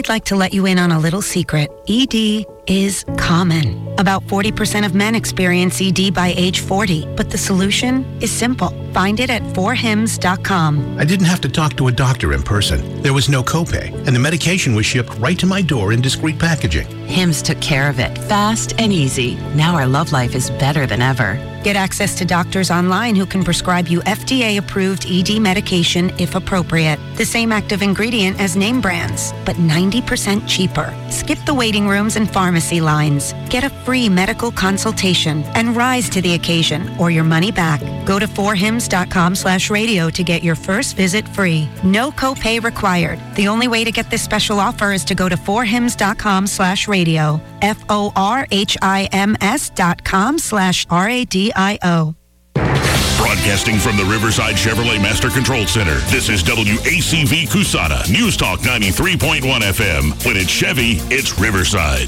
I'd like to let you in on a little secret. ED is common. About 40% of men experience ED by age 40, but the solution is simple. Find it at 4hims.com. I didn't have to talk to a doctor in person. There was no copay, and the medication was shipped right to my door in discreet packaging. Hims took care of it, fast and easy. Now our love life is better than ever. Get access to doctors online who can prescribe you FDA-approved ED medication if appropriate. The same active ingredient as name brands, but 90% cheaper. Skip the waiting rooms and pharmacy lines. Get a free medical consultation and rise to the occasion or your money back. Go to 4hims.com/radio to get your first visit free. No copay required. The only way to get this special offer is to go to 4hims.com/radio. FORHIMS.com/RADIO. Broadcasting from the Riverside Chevrolet Master Control Center, this is WACV Cusana, News Talk 93.1 FM. When it's Chevy, it's Riverside.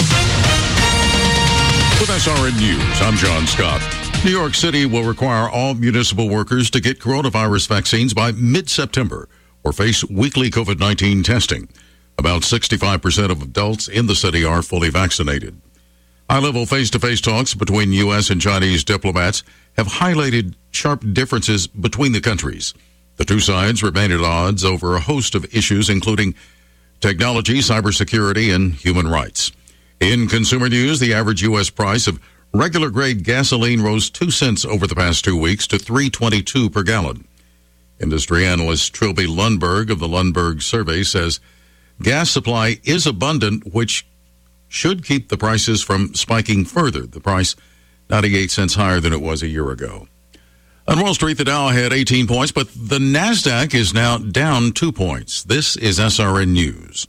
With SRN News, I'm John Scott. New York City will require all municipal workers to get coronavirus vaccines by mid-September or face weekly COVID-19 testing. About 65% of adults in the city are fully vaccinated. High-level face-to-face talks between U.S. and Chinese diplomats have highlighted sharp differences between the countries. The two sides remain at odds over a host of issues, including technology, cybersecurity, and human rights. In consumer news, the average U.S. price of regular-grade gasoline rose 2 cents over the past 2 weeks to $3.22 per gallon. Industry analyst Trilby Lundberg of the Lundberg Survey says gas supply is abundant, which should keep the prices from spiking further. The price 98 cents higher than it was a year ago. On Wall Street, the Dow had 18 points, but the NASDAQ is now down 2 points. This is SRN News.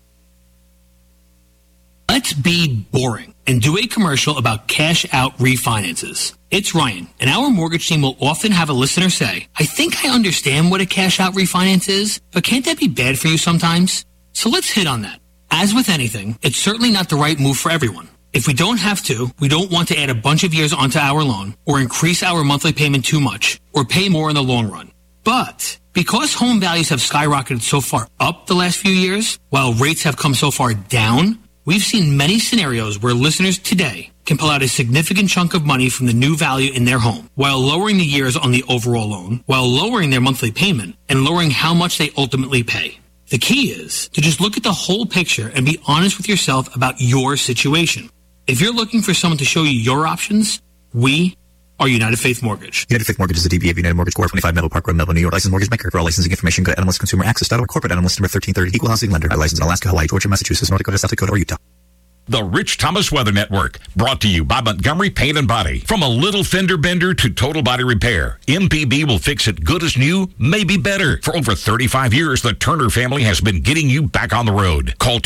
Let's be boring and do a commercial about cash-out refinances. It's Ryan, and our mortgage team will often have a listener say, I think I understand what a cash-out refinance is, but can't that be bad for you sometimes? So let's hit on that. As with anything, it's certainly not the right move for everyone. If we don't have to, we don't want to add a bunch of years onto our loan or increase our monthly payment too much or pay more in the long run. But because home values have skyrocketed so far up the last few years, while rates have come so far down, we've seen many scenarios where listeners today can pull out a significant chunk of money from the new value in their home while lowering the years on the overall loan, while lowering their monthly payment, and lowering how much they ultimately pay. The key is to just look at the whole picture and be honest with yourself about your situation. If you're looking for someone to show you your options, we are United Faith Mortgage. United Faith Mortgage is a DBA of United Mortgage Corp. 25 Melville Park Road, Melville, New York. Licensed mortgage banker. For all licensing information, go to NMLSConsumerAccess.org. Corporate NMLS number 1330. Equal housing lender. Licensed in Alaska, Hawaii, Georgia, Massachusetts, North Dakota, South Dakota, or Utah. The Rich Thomas Weather Network, brought to you by Montgomery Paint and Body. From a little fender bender to total body repair, MPB will fix it good as new, maybe better. For over 35 years, the Turner family has been getting you back on the road. Call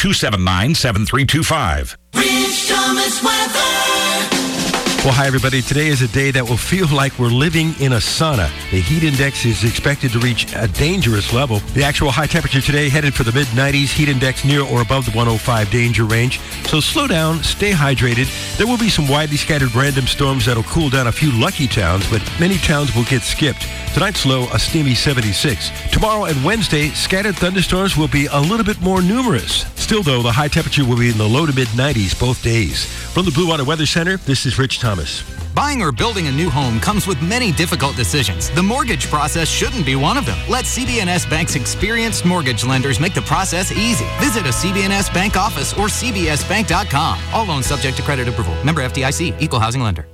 279-7325. Rich Thomas Weather. Well, hi, everybody. Today is a day that will feel like we're living in a sauna. The heat index is expected to reach a dangerous level. The actual high temperature today headed for the mid-90s, heat index near or above the 105 danger range. So slow down, stay hydrated. There will be some widely scattered random storms that'll cool down a few lucky towns, but many towns will get skipped. Tonight's low, a steamy 76. Tomorrow and Wednesday, scattered thunderstorms will be a little bit more numerous. Still, though, the high temperature will be in the low to mid-90s both days. From the Blue Water Weather Center, this is Rich Thomas. Buying or building a new home comes with many difficult decisions. The mortgage process shouldn't be one of them. Let CB&S Bank's experienced mortgage lenders make the process easy. Visit a CB&S Bank office or cbsbank.com. All loans subject to credit approval. Member FDIC. Equal housing lender.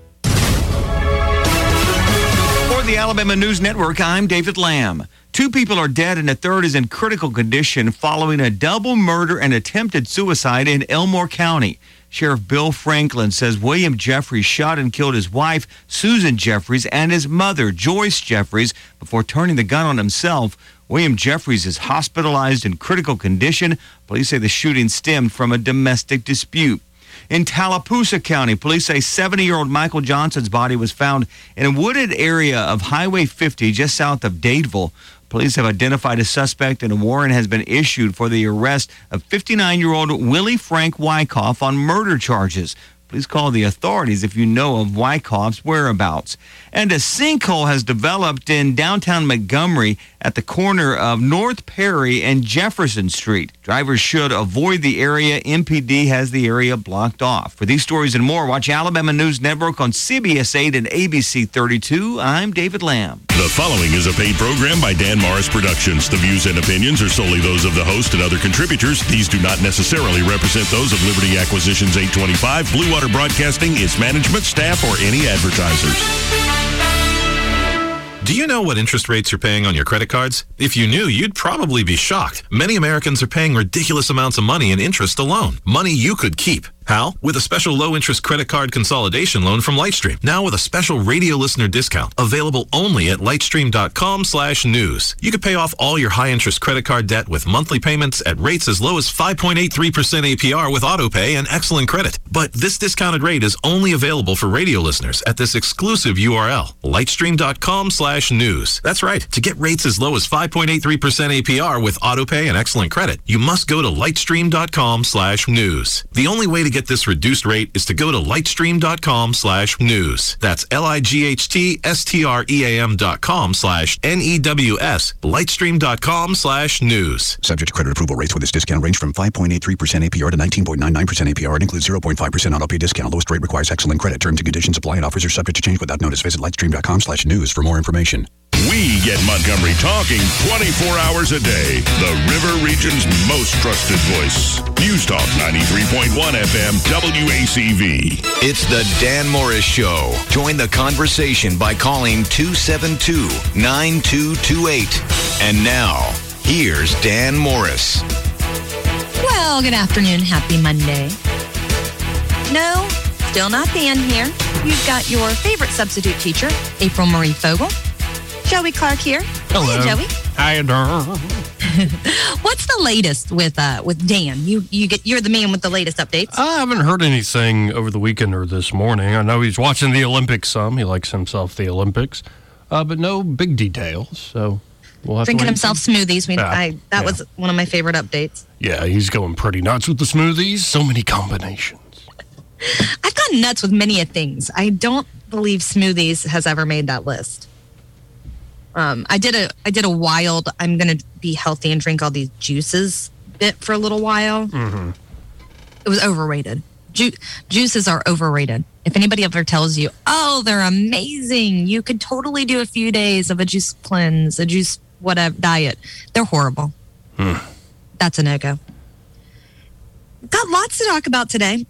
For the Alabama News Network, I'm David Lamb. 2 people are dead and a third is in critical condition following a double murder and attempted suicide in Elmore County. Sheriff Bill Franklin says William Jeffries shot and killed his wife, Susan Jeffries, and his mother, Joyce Jeffries, before turning the gun on himself. William Jeffries is hospitalized in critical condition. Police say the shooting stemmed from a domestic dispute. In Tallapoosa County, police say 70-year-old Michael Johnson's body was found in a wooded area of Highway 50 just south of Dadeville. Police have identified a suspect and a warrant has been issued for the arrest of 59-year-old Willie Frank Wyckoff on murder charges. Please call the authorities if you know of Wyckoff's whereabouts. And a sinkhole has developed in downtown Montgomery at the corner of North Perry and Jefferson Street. Drivers should avoid the area. MPD has the area blocked off. For these stories and more, watch Alabama News Network on CBS 8 and ABC 32. I'm David Lamb. The following is a paid program by Dan Morris Productions. The views and opinions are solely those of the host and other contributors. These do not necessarily represent those of Liberty Acquisitions 825, Blue Water Broadcasting, its management, staff, or any advertisers. Do you know what interest rates you're paying on your credit cards? If you knew, you'd probably be shocked. Many Americans are paying ridiculous amounts of money in interest alone. Money you could keep. How? With a special low-interest credit card consolidation loan from Lightstream. Now with a special radio listener discount. Available only at lightstream.com/news. You could pay off all your high-interest credit card debt with monthly payments at rates as low as 5.83% APR with AutoPay and excellent credit. But this discounted rate is only available for radio listeners at this exclusive URL, lightstream.com/news. That's right. To get rates as low as 5.83% APR with AutoPay and excellent credit, you must go to lightstream.com/news. The only way to get this reduced rate is to go to lightstream.com/news. That's lightstream.com/NEWS. Lightstream.com/news. Subject to credit approval. Rates with this discount range from 5.83% APR to 19.99% APR. It includes 0.5% auto-pay discount. Lowest rate requires excellent credit. Terms and conditions apply and offers are subject to change without notice. Visit lightstream.com/news for more information. We get Montgomery talking 24 hours a day. The River Region's most trusted voice. News Talk 93.1 FM WACV. It's the Dan Morris Show. Join the conversation by calling 272-9228. And now, here's Dan Morris. Well, good afternoon. Happy Monday. No, still not Dan here. You've got your favorite substitute teacher, April Marie Fogle. Joey Clark here. Hello. Hey, Joey. Hi, Dan. What's the latest with Dan? You're the man with the latest updates. I haven't heard anything over the weekend or this morning. I know he's watching the Olympics some. He likes himself the Olympics, but no big details. So we'll have drinking to himself smoothies. That was one of my favorite updates. Yeah, he's going pretty nuts with the smoothies. So many combinations. I've gone nuts with many things. I don't believe smoothies has ever made that list. I did a wild, I'm going to be healthy and drink all these juices bit for a little while. Mm-hmm. It was overrated. Juices are overrated. If anybody ever tells you, oh, they're amazing, you could totally do a few days of a juice cleanse, a juice whatever diet, they're horrible. That's a no-go. Got lots to talk about today.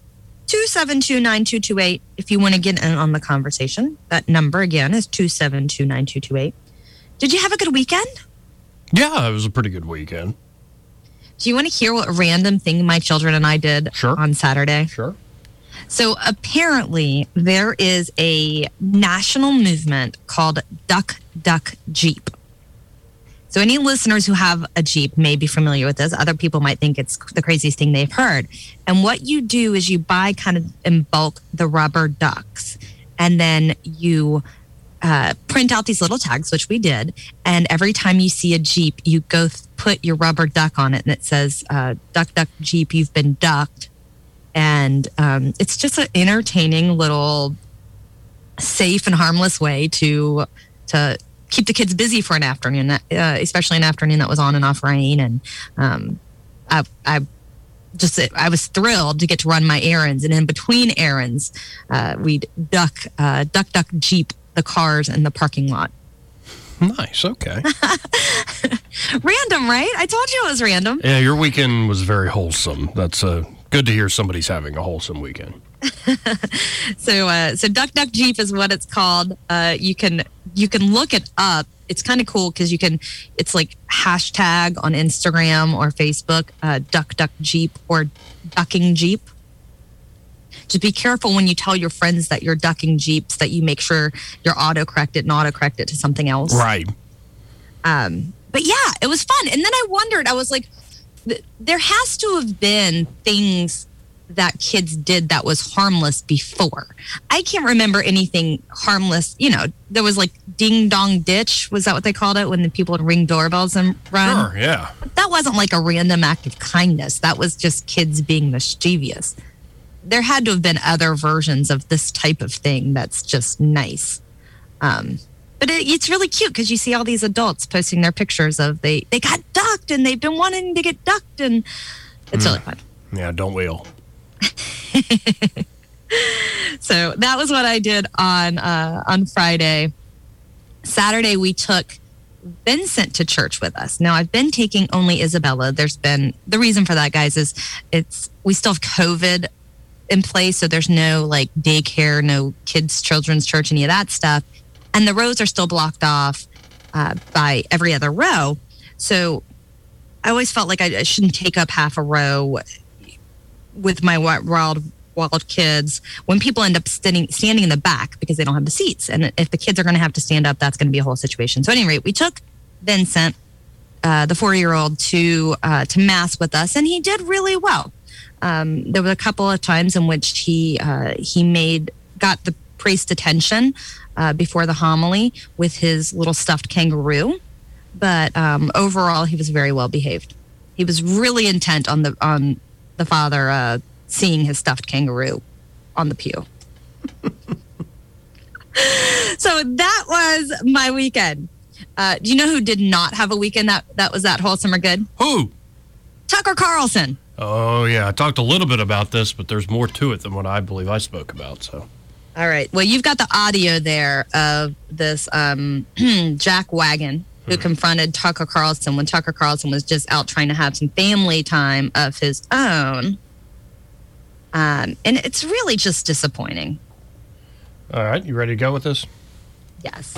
272-9228 if you want to get in on the conversation. That number again is 272-9228. Did you have a good weekend? Yeah, it was a pretty good weekend. Do you want to hear what random thing my children and I did on Saturday? Sure. So apparently there is a national movement called Duck, Duck, Jeep. So any listeners who have a Jeep may be familiar with this. Other people might think it's the craziest thing they've heard. And what you do is you buy kind of in bulk the rubber ducks, and then you print out these little tags, which we did. And every time you see a Jeep, you go put your rubber duck on it, and it says, Duck, Duck, Jeep, you've been ducked. And it's just an entertaining little safe and harmless way to keep the kids busy for an afternoon, especially an afternoon that was on and off rain. And I was thrilled to get to run my errands. And in between errands, we'd duck, Jeep, the cars in the parking lot. Nice. Okay. Random, right? I told you it was random. Yeah, your weekend was very wholesome. That's good to hear somebody's having a wholesome weekend. So Duck Duck Jeep is what it's called. You can look it up. It's kind of cool because it's like hashtag on Instagram or Facebook, Duck Duck Jeep or Ducking Jeep. Just be careful when you tell your friends that you're ducking Jeeps that you make sure you're autocorrect it and autocorrect it to something else. Right. But yeah, it was fun. And then I wondered, I was like, there has to have been things that kids did that was harmless before. I can't remember anything harmless. You know, there was like ding dong ditch. Was that what they called it when the people would ring doorbells and run? Sure, yeah. That wasn't like a random act of kindness. That was just kids being mischievous. there had to have been other versions of this type of thing that's just nice. But it's really cute because you see all these adults posting their pictures of they got ducked and they've been wanting to get ducked, and it's really fun. Yeah, don't we all? So that was what I did on Friday. Saturday, we took Vincent to church with us. Now, I've been taking only Isabella. The reason for that, guys, is we still have COVID in place, so there's no like daycare, no children's church, any of that stuff. And the rows are still blocked off by every other row. So I always felt like I shouldn't take up half a row with my wild kids when people end up standing in the back because they don't have the seats. And if the kids are going to have to stand up, that's going to be a whole situation. So at any rate, we took Vincent, the 4-year-old, to Mass with us, and he did really well. There were a couple of times in which he got the priest's attention before the homily with his little stuffed kangaroo. But overall, he was very well behaved. He was really intent on the father seeing his stuffed kangaroo on the pew. So that was my weekend. Do you know who did not have a weekend that was that wholesome or good? Who? Tucker Carlson. Oh, yeah. I talked a little bit about this, but there's more to it than what I believe I spoke about. So, all right. Well, you've got the audio there of this Jack Wagon who confronted Tucker Carlson when Tucker Carlson was just out trying to have some family time of his own. And it's really just disappointing. All right. You ready to go with this? Yes.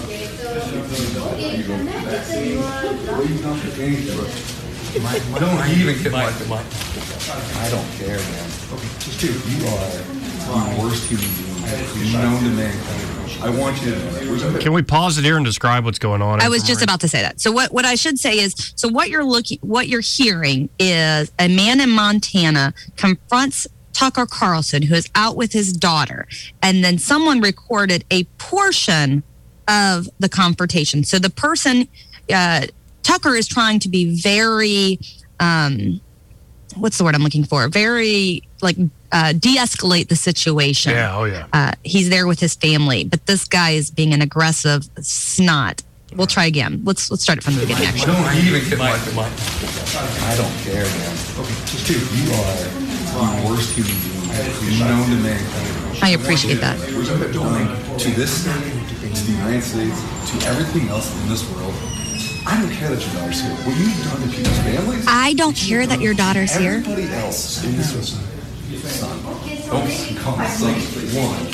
Don't even get my. I don't care, man. Dude, you are the worst human being known to mankind. I want you to know. Can we pause it here and describe what's going on? I was just about to say that. So what I should say is, so what you're hearing is a man in Montana confronts Tucker Carlson, who is out with his daughter, and then someone recorded a portion of the confrontation. So the person, Tucker is trying to be very, what's the word I'm looking for? Very, de-escalate the situation. Yeah, oh yeah. He's there with his family, but this guy is being an aggressive snot. We'll try again. Let's start it from the beginning, actually. Don't even get my. I don't care, man. Dude, you are the worst human being known to mankind. I appreciate that. What you have done to this state, to the United States, to everything else in this world. I don't care that your daughter's here. What you've done to people's families. I don't care that your daughter's here. Everybody else in this son. Don't call me son. One.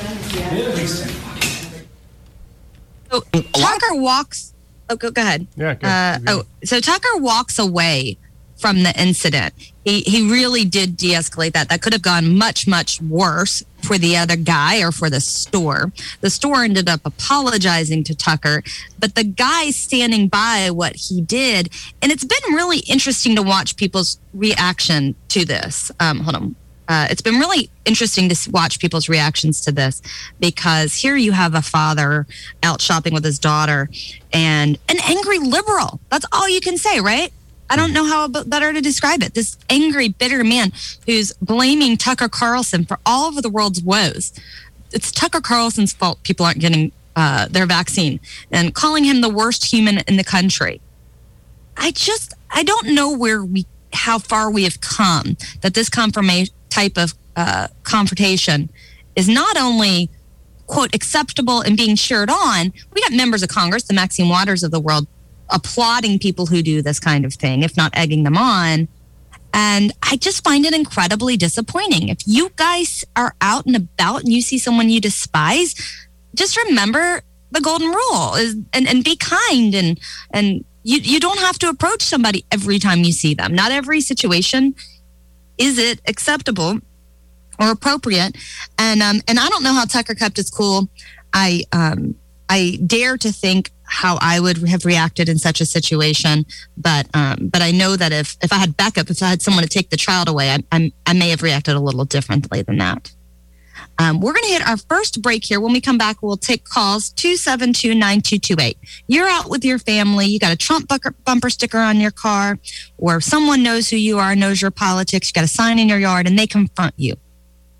So Tucker walks. Oh, go ahead. Yeah. So Tucker walks away from the incident. He really did de-escalate that. That could have gone much, much worse for the other guy or for the store. The store ended up apologizing to Tucker, but the guy standing by what he did, and it's been really interesting to watch people's reaction to this. Hold on. It's been really interesting to watch people's reactions to this, because here you have a father out shopping with his daughter and an angry liberal. That's all you can say, right? I don't know how better to describe it. This angry, bitter man who's blaming Tucker Carlson for all of the world's woes. It's Tucker Carlson's fault people aren't getting their vaccine, and calling him the worst human in the country. I don't know how far we have come, that this type of confrontation is not only, quote, acceptable and being cheered on. We got members of Congress, the Maxine Waters of the world, applauding people who do this kind of thing, if not egging them on. And I just find it incredibly disappointing. If you guys are out and about and you see someone you despise, just remember the golden rule and be kind, and you don't have to approach somebody every time you see them. Not every situation is it acceptable or appropriate. And I don't know how Tucker kept his cool. I dare to think how I would have reacted in such a situation, but I know that if I had backup, if I had someone to take the child away, I may have reacted a little differently than that. We're going to hit our first break here. When we come back, we'll take calls 272-9228. You're out with your family. You got a Trump bumper sticker on your car, or someone knows who you are, knows your politics. You got a sign in your yard, and they confront you.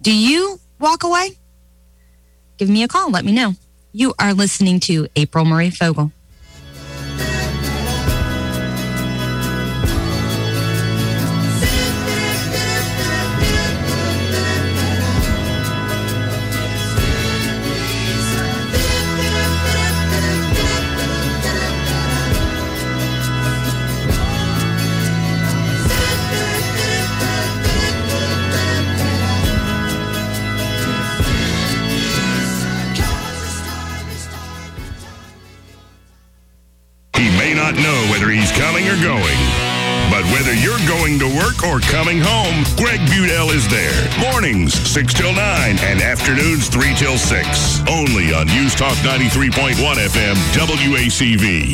Do you walk away? Give me a call. Let me know. You are listening to April Marie Fogel. Not know whether he's coming or going. But whether you're going to work or coming home, Greg Budell is there. Mornings, 6 till 9, and afternoons, 3 till 6. Only on News Talk 93.1 FM, WACV.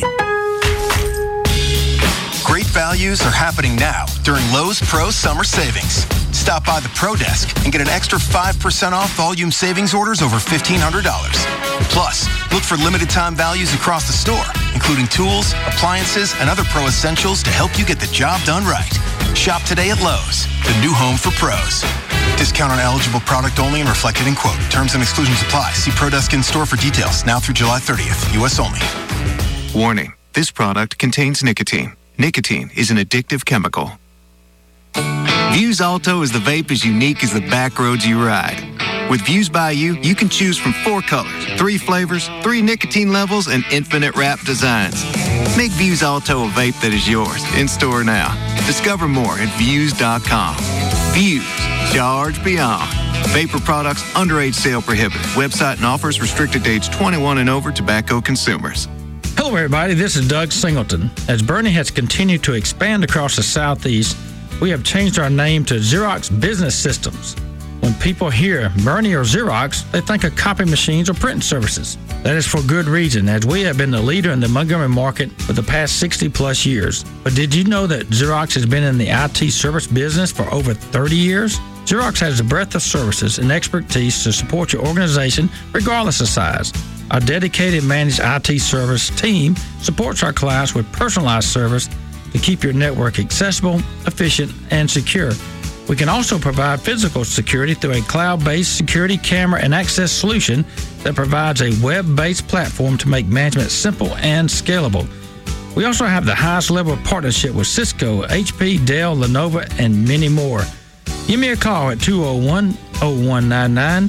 Great values are happening now during Lowe's Pro Summer Savings. Stop by the Pro Desk and get an extra 5% off volume savings orders over $1,500. Plus, look for limited time values across the store, including tools, appliances, and other pro essentials to help you get the job done right. Shop today at Lowe's, the new home for pros. Discount on eligible product only and reflected in quote. Terms and exclusions apply. See Pro Desk in store for details. Now through July 30th. U.S. only. Warning. This product contains nicotine. Nicotine is an addictive chemical. Views Alto is the vape as unique as the back roads you ride. With Views by You, you can choose from 4 colors, 3 flavors, 3 nicotine levels, and infinite wrap designs. Make Views Alto a vape that is yours. In store now. Discover more at Views.com. Views. Charge beyond. Vapor products, underage sale prohibited. Website and offers restricted to age 21 and over tobacco consumers. Hello, everybody. This is Doug Singleton. As Bernie has continued to expand across the Southeast, we have changed our name to Xerox Business Systems. When people hear Bernie or Xerox, they think of copy machines or printing services. That is for good reason, as we have been the leader in the Montgomery market for the past 60-plus years. But did you know that Xerox has been in the IT service business for over 30 years? Xerox has a breadth of services and expertise to support your organization regardless of size. Our dedicated managed IT service team supports our clients with personalized service to keep your network accessible, efficient, and secure. We can also provide physical security through a cloud-based security camera and access solution that provides a web-based platform to make management simple and scalable. We also have the highest level of partnership with Cisco, HP, Dell, Lenovo, and many more. Give me a call at 201-0199,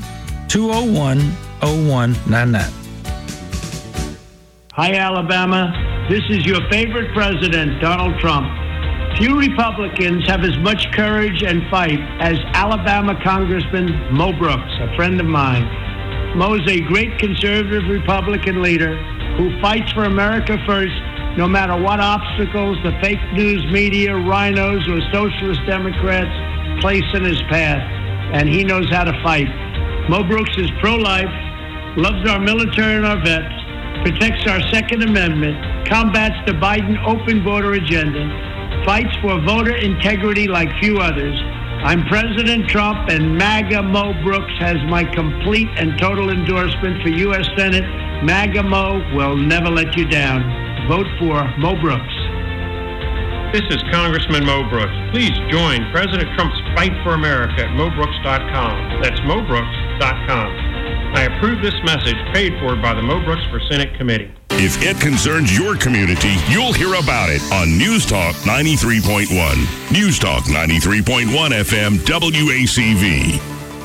201-0199. Hi, Alabama. This is your favorite president, Donald Trump. Few Republicans have as much courage and fight as Alabama Congressman Mo Brooks, a friend of mine. Mo's a great conservative Republican leader who fights for America first, no matter what obstacles the fake news media, rhinos, or socialist Democrats place in his path. And he knows how to fight. Mo Brooks is pro-life, loves our military and our vets, protects our Second Amendment, combats the Biden open border agenda, fights for voter integrity like few others. I'm President Trump, and MAGA Mo Brooks has my complete and total endorsement for U.S. Senate. MAGA Mo will never let you down. Vote for Mo Brooks. This is Congressman Mo Brooks. Please join President Trump's Fight for America at MoBrooks.com. That's MoBrooks.com. I approve this message paid for by the Mo Brooks for Senate Committee. If it concerns your community, you'll hear about it on News Talk 93.1. News Talk 93.1 FM WACV.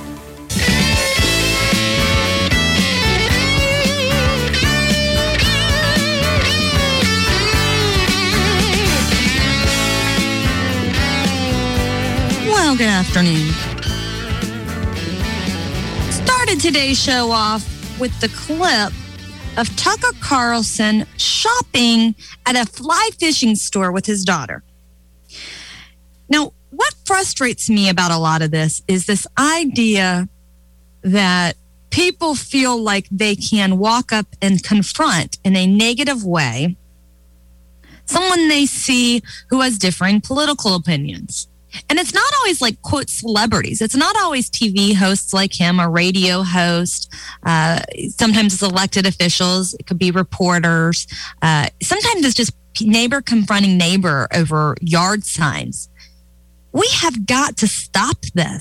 Well, good afternoon. Started today's show off with the clip of Tucker Carlson shopping at a fly fishing store with his daughter. Now, what frustrates me about a lot of this is this idea that people feel like they can walk up and confront in a negative way someone they see who has differing political opinions. And it's not always like, quote, celebrities. It's not always TV hosts like him, a radio host. Sometimes it's elected officials. It could be reporters. Sometimes it's just neighbor confronting neighbor over yard signs. We have got to stop this.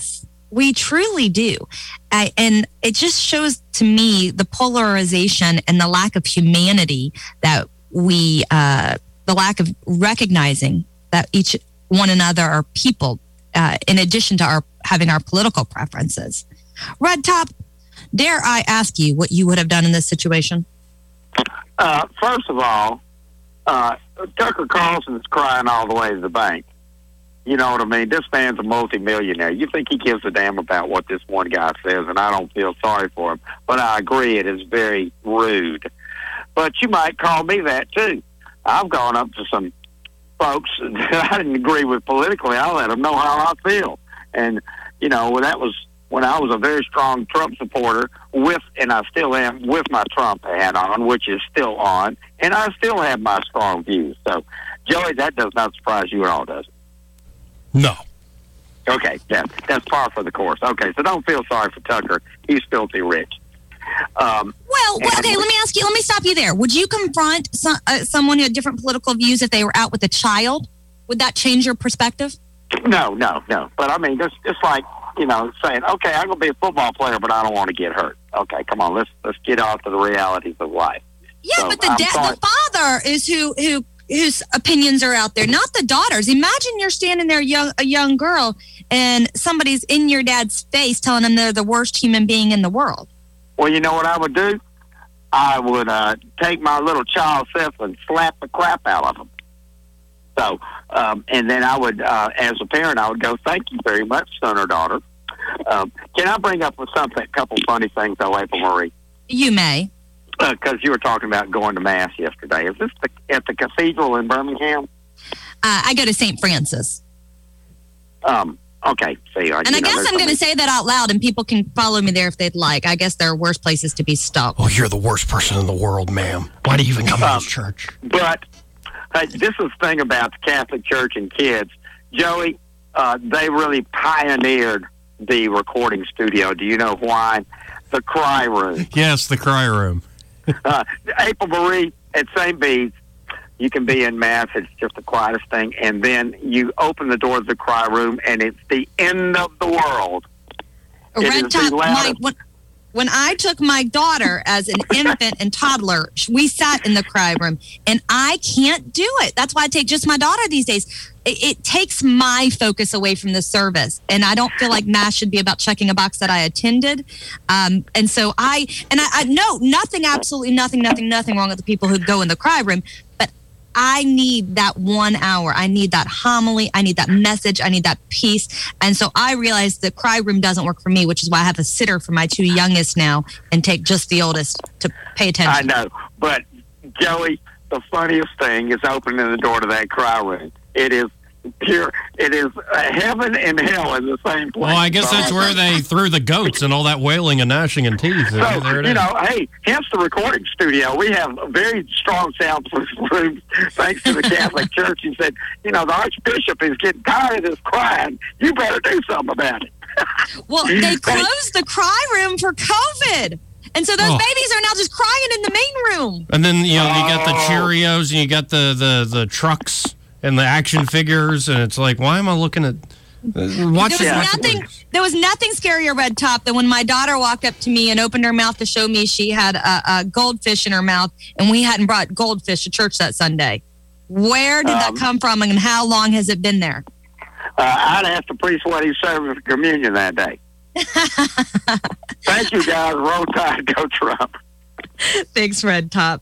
We truly do. And it just shows to me the polarization and the lack of humanity that the lack of recognizing that each one another are people, in addition to having our political preferences. Red Top, dare I ask you what you would have done in this situation? First of all, Tucker Carlson's crying all the way to the bank. You know what I mean? This man's a multimillionaire. You think he gives a damn about what this one guy says, and I don't feel sorry for him. But I agree, it is very rude. But you might call me that, too. I've gone up to some folks that I didn't agree with politically. I let them know how I feel. And, you know, that was when I was a very strong Trump supporter and I still am, with my Trump hat on, which is still on, and I still have my strong views. So, Joey, that does not surprise you at all, does it? No. Okay, that's par for the course. Okay, so don't feel sorry for Tucker. He's filthy rich. Well, okay, let me stop you there. Would you confront someone who had different political views if they were out with a child? Would that change your perspective? No. But, I mean, it's like, you know, saying, okay, I'm going to be a football player, but I don't want to get hurt. Okay, come on, let's get off to the realities of life. Yeah, so, but the father is whose opinions are out there, not the daughters. Imagine you're standing there, a young girl, and somebody's in your dad's face telling them they're the worst human being in the world. Well, you know what I would do? I would take my little child self and slap the crap out of them. So, and then I would, as a parent, I would go, thank you very much, son or daughter. Can I bring up a couple funny things, though, April Marie? You may. Because you were talking about going to Mass yesterday. Is this at the cathedral in Birmingham? I go to St. Francis. Okay. See, and I guess I'm going to say that out loud, and people can follow me there if they'd like. I guess there are worse places to be stuck. Oh, you're the worst person in the world, ma'am. Why do you even come to this church? But this is the thing about the Catholic Church and kids. Joey, they really pioneered the recording studio. Do you know why? The cry room. Yes, the cry room. April Marie, at St. Bede's, you can be in Mass. It's just the quietest thing. And then you open the door of the cry room, and it's the end of the world. Red Top, when I took my daughter as an infant and toddler, we sat in the cry room, and I can't do it. That's why I take just my daughter these days. It takes my focus away from the service, and I don't feel like Mass should be about checking a box that I attended. And so I know absolutely nothing wrong with the people who go in the cry room, but I need that 1 hour. I need that homily. I need that message. I need that peace. And so I realized the cry room doesn't work for me, which is why I have a sitter for my two youngest now and take just the oldest to pay attention. I know, but Joey, the funniest thing is opening the door to that cry room. It is pure. It is heaven and hell in the same place. Well, I guess that's where they threw the goats and all that wailing and gnashing and teeth. So, hey, hence the recording studio. We have a very strong soundproof rooms thanks to the Catholic Church. He said, the Archbishop is getting tired of this crying. You better do something about it. Well, they closed the cry room for COVID. And so those babies are now just crying in the main room. And then, you got the Cheerios and you got the trucks and the action figures, and it's like, why am I looking at There was nothing scarier, Red Top, than when my daughter walked up to me and opened her mouth to show me she had a goldfish in her mouth, and we hadn't brought goldfish to church that Sunday. Where did that come from, and how long has it been there? I'd ask the priest what he served for communion that day. Thank you, guys. Roll Tide, go Trump. Thanks, Red Top.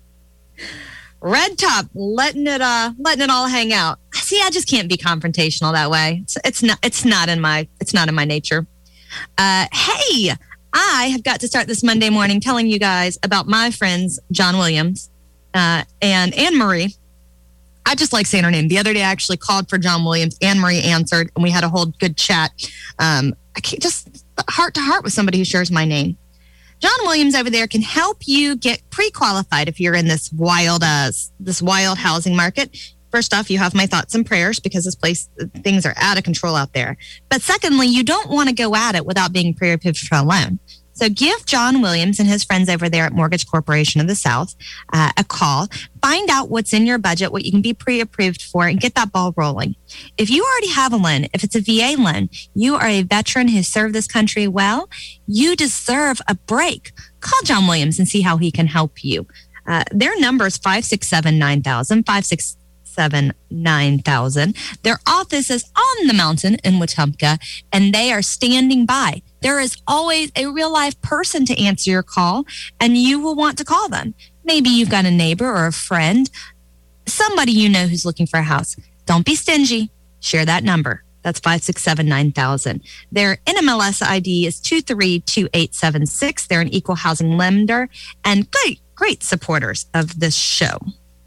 Red Top, letting it all hang out. See, I just can't be confrontational that way. It's not in my nature. Hey, I have got to start this Monday morning telling you guys about my friends John Williams and Anne Marie. I just like saying her name. The other day, I actually called for John Williams. Anne Marie answered, and we had a whole good chat. I can't just heart to heart with somebody who shares my name. John Williams over there can help you get pre-qualified if you're in this wild housing market. First off, you have my thoughts and prayers because this place, things are out of control out there. But secondly, you don't want to go at it without being pre-approved for a loan. So give John Williams and his friends over there at Mortgage Corporation of the South a call. Find out what's in your budget, what you can be pre-approved for, and get that ball rolling. If you already have a loan, if it's a VA loan, you are a veteran who served this country well, you deserve a break. Call John Williams and see how he can help you. Their number is 567-9000, 567-9000. Their office is on the mountain in Wetumpka, and they are standing by. There is always a real life person to answer your call, and you will want to call them. Maybe you've got a neighbor or a friend, somebody you know who's looking for a house. Don't be stingy. Share that number. That's 567-9000. Their NMLS ID is 232876. They're an equal housing lender and great supporters of this show.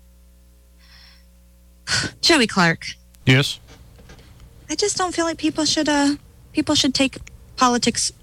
Joey Clark. Yes. I just don't feel like people should take politics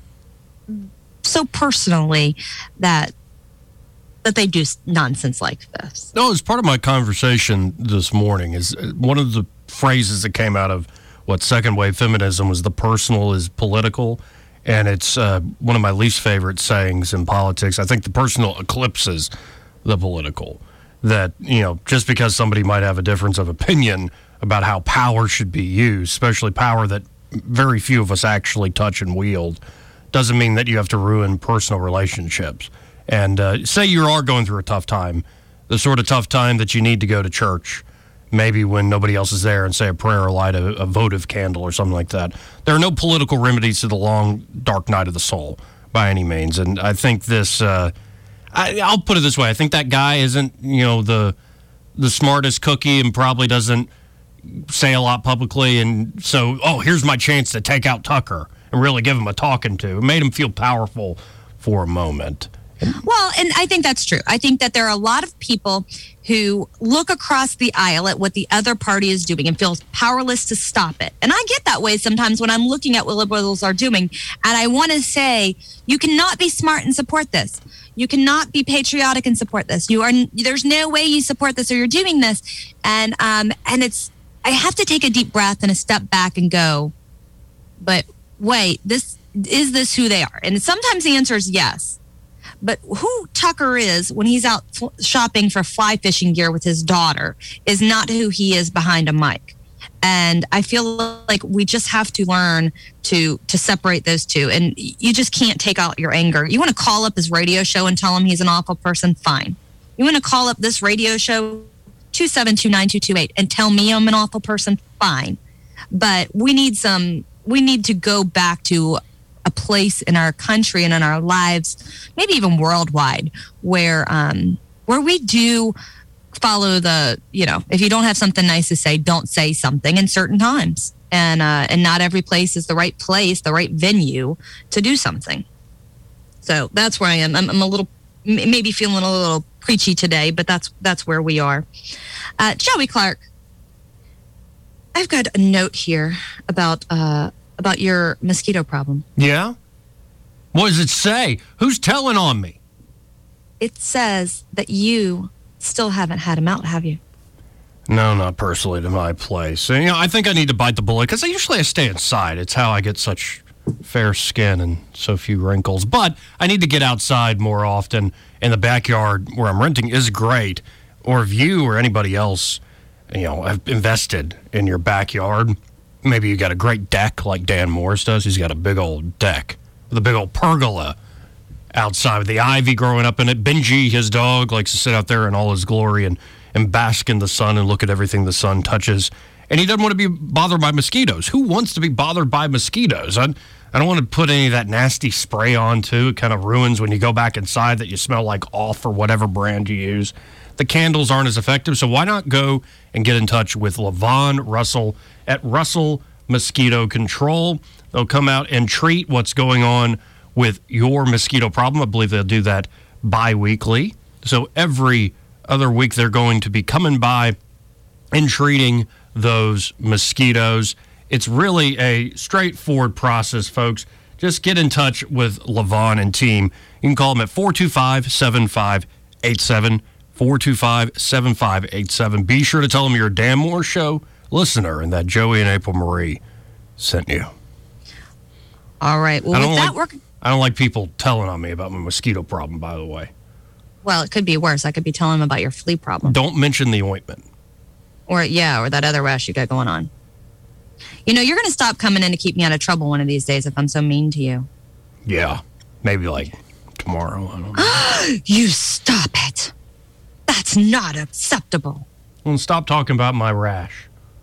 so personally that they do nonsense like this. No, as part of my conversation this morning is one of the phrases that came out of what second wave feminism was, the personal is political, and it's one of my least favorite sayings in politics. I think the personal eclipses the political. That, you know, just because somebody might have a difference of opinion about how power should be used, especially power that very few of us actually touch and wield, doesn't mean that you have to ruin personal relationships. And say you are going through a tough time, the sort of tough time that you need to go to church, maybe when nobody else is there, and say a prayer or light a votive candle or something like that. There are no political remedies to the long, dark night of the soul by any means. And I think this, I'll put it this way. I think that guy isn't, you know, the smartest cookie and probably doesn't say a lot publicly. And so, here's my chance to take out Tucker and really give him a talking to. It made him feel powerful for a moment. Well, and I think that's true. I think that there are a lot of people who look across the aisle at what the other party is doing and feel powerless to stop it. And I get that way sometimes when I'm looking at what liberals are doing. And I want to say, you cannot be smart and support this. You cannot be patriotic and support this. There's no way you support this or you're doing this. And it's, I have to take a deep breath and a step back and go, but wait, is this who they are? And sometimes the answer is yes. But who Tucker is when he's out shopping for fly fishing gear with his daughter is not who he is behind a mic. And I feel like we just have to learn to separate those two. And you just can't take out your anger. You want to call up his radio show and tell him he's an awful person? Fine. You want to call up this radio show, 2729228, and tell me I'm an awful person? Fine. But we need to go back to a place in our country and in our lives, maybe even worldwide, where we do follow the, if you don't have something nice to say, don't say something in certain times. And not every place is the right place, the right venue to do something. So that's where I am. I'm a little, maybe feeling a little preachy today, but that's where we are. Joey Clark, I've got a note here about your mosquito problem. Yeah? What does it say? Who's telling on me? It says that you still haven't had them out, have you? No, not personally to my place. And, I think I need to bite the bullet because I stay inside. It's how I get such fair skin and so few wrinkles. But I need to get outside more often. And the backyard where I'm renting is great. Or if you or anybody else, have invested in your backyard, maybe you got a great deck like Dan Morris does. He's got a big old deck with a big old pergola outside with the ivy growing up in it. Benji, his dog, likes to sit out there in all his glory and bask in the sun and look at everything the sun touches. And he doesn't want to be bothered by mosquitoes. Who wants to be bothered by mosquitoes? I don't want to put any of that nasty spray on, too. It kind of ruins when you go back inside that you smell like off or whatever brand you use. The candles aren't as effective, so why not go and get in touch with LaVon Russell at Russell Mosquito Control. They'll come out and treat what's going on with your mosquito problem. I believe they'll do that bi-weekly. So every other week they're going to be coming by and treating those mosquitoes. It's really a straightforward process, folks. Just get in touch with LaVon and team. You can call them at 425-7587, 425-7587. Be sure to tell them you're a Dan Moore Show listener and that Joey and April Marie sent you. All right. Well, with that work... I don't like people telling on me about my mosquito problem, by the way. Well, it could be worse. I could be telling them about your flea problem. Don't mention the ointment. Or that other rash you got going on. You know, you're going to stop coming in to keep me out of trouble one of these days if I'm so mean to you. Yeah. Maybe like tomorrow. I don't know. You stop it. That's not acceptable. Well, stop talking about my rash.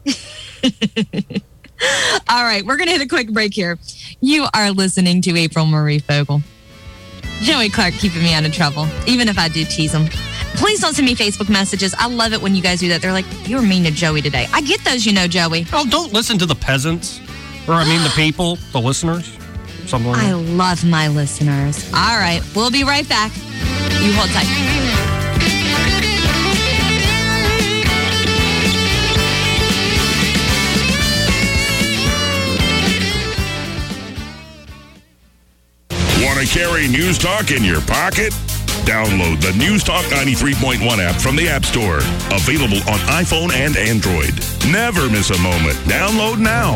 All right, we're going to hit a quick break here. You are listening to April Marie Fogle. Joey Clark keeping me out of trouble, even if I do tease him. Please don't send me Facebook messages. I love it when you guys do that. They're like, you were mean to Joey today. I get those, Joey. Oh, don't listen to the peasants. Or, the people, the listeners. Something like that. I love my listeners. All right, we'll be right back. You hold tight. Want to carry News Talk in your pocket? Download the News Talk 93.1 app from the App Store. Available on iPhone and Android. Never miss a moment. Download now.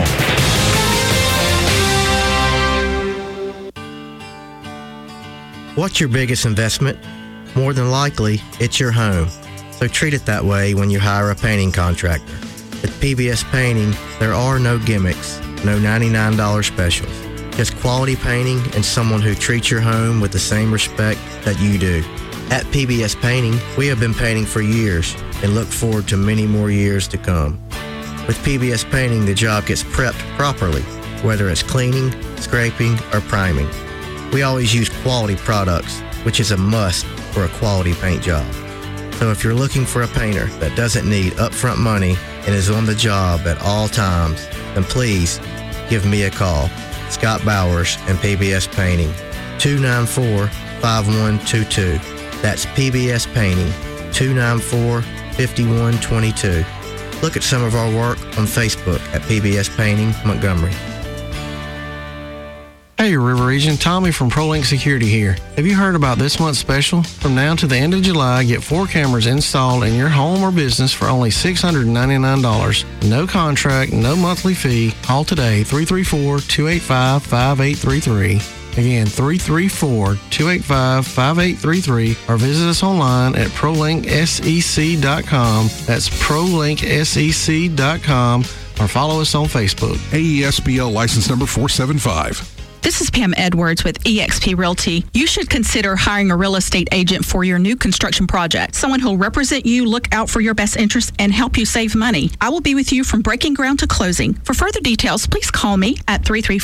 What's your biggest investment? More than likely, it's your home. So treat it that way when you hire a painting contractor. At PBS Painting, there are no gimmicks, no $99 specials. Just quality painting and someone who treats your home with the same respect that you do. At PBS Painting, we have been painting for years and look forward to many more years to come. With PBS Painting, the job gets prepped properly, whether it's cleaning, scraping, or priming. We always use quality products, which is a must for a quality paint job. So if you're looking for a painter that doesn't need upfront money and is on the job at all times, then please give me a call. Scott Bowers and PBS Painting, 294-5122. That's PBS Painting, 294-5122. Look at some of our work on Facebook at PBS Painting Montgomery. Hey, River Region, Tommy from ProLink Security here. Have you heard about this month's special? From now to the end of July, get 4 cameras installed in your home or business for only $699. No contract, no monthly fee. Call today, 334-285-5833. Again, 334-285-5833, or visit us online at ProLinkSEC.com. That's ProLinkSEC.com, or follow us on Facebook. AESBL license number 475. This is Pam Edwards with eXp Realty. You should consider hiring a real estate agent for your new construction project. Someone who'll represent you, look out for your best interests, and help you save money. I will be with you from breaking ground to closing. For further details, please call me at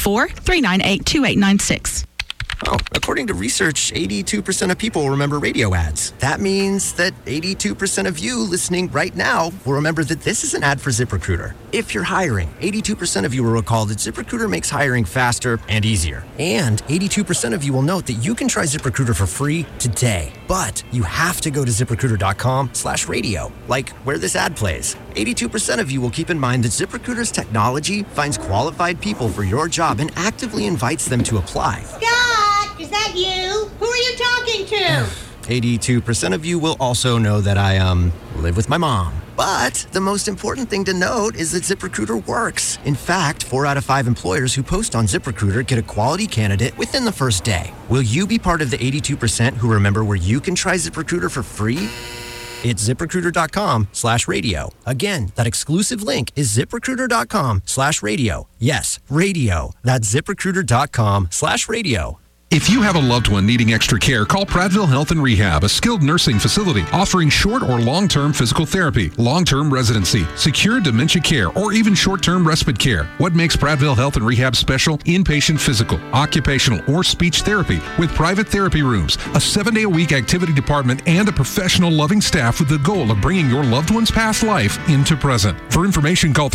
334-398-2896. Oh, according to research, 82% of people remember radio ads. That means that 82% of you listening right now will remember that this is an ad for ZipRecruiter. If you're hiring, 82% of you will recall that ZipRecruiter makes hiring faster and easier. And 82% of you will note that you can try ZipRecruiter for free today. But you have to go to ZipRecruiter.com/radio, like where this ad plays. 82% of you will keep in mind that ZipRecruiter's technology finds qualified people for your job and actively invites them to apply. Scott, is that you? Who are you talking to? 82% of you will also know that I, live with my mom. But the most important thing to note is that ZipRecruiter works. In fact, 4 out of 5 employers who post on ZipRecruiter get a quality candidate within the first day. Will you be part of the 82% who remember where you can try ZipRecruiter for free? It's ZipRecruiter.com/radio. Again, that exclusive link is ZipRecruiter.com/radio. Yes, radio. That's ZipRecruiter.com/radio. If you have a loved one needing extra care, call Prattville Health and Rehab, a skilled nursing facility offering short or long-term physical therapy, long-term residency, secure dementia care, or even short-term respite care. What makes Prattville Health and Rehab special? Inpatient physical, occupational, or speech therapy with private therapy rooms, a 7-day-a-week activity department, and a professional, loving staff with the goal of bringing your loved one's past life into present. For information, call